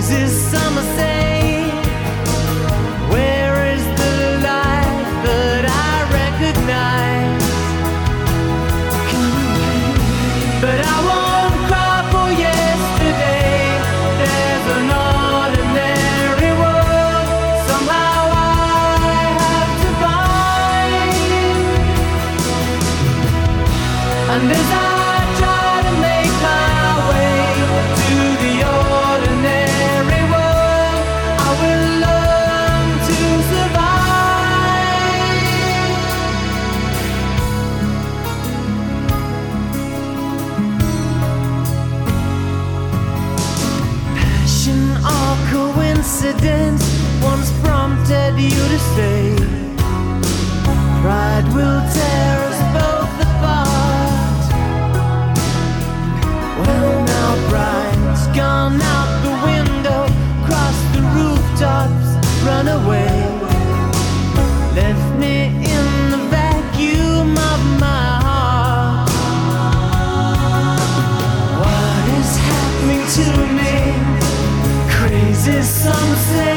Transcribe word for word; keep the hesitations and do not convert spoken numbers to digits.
crazy summer say, where is the light that I recognize? But I won't cry for yesterday. There's an ordinary world somehow I have to find. And as I try to make my way to the ordinary world, I will learn to survive. Passion or coincidence once prompted you to say, pride will tear us both apart. Well, now pride's gone out the window, cross the rooftops, run away, left me in the vacuum of my heart. What is happening to me? Crazy, some say.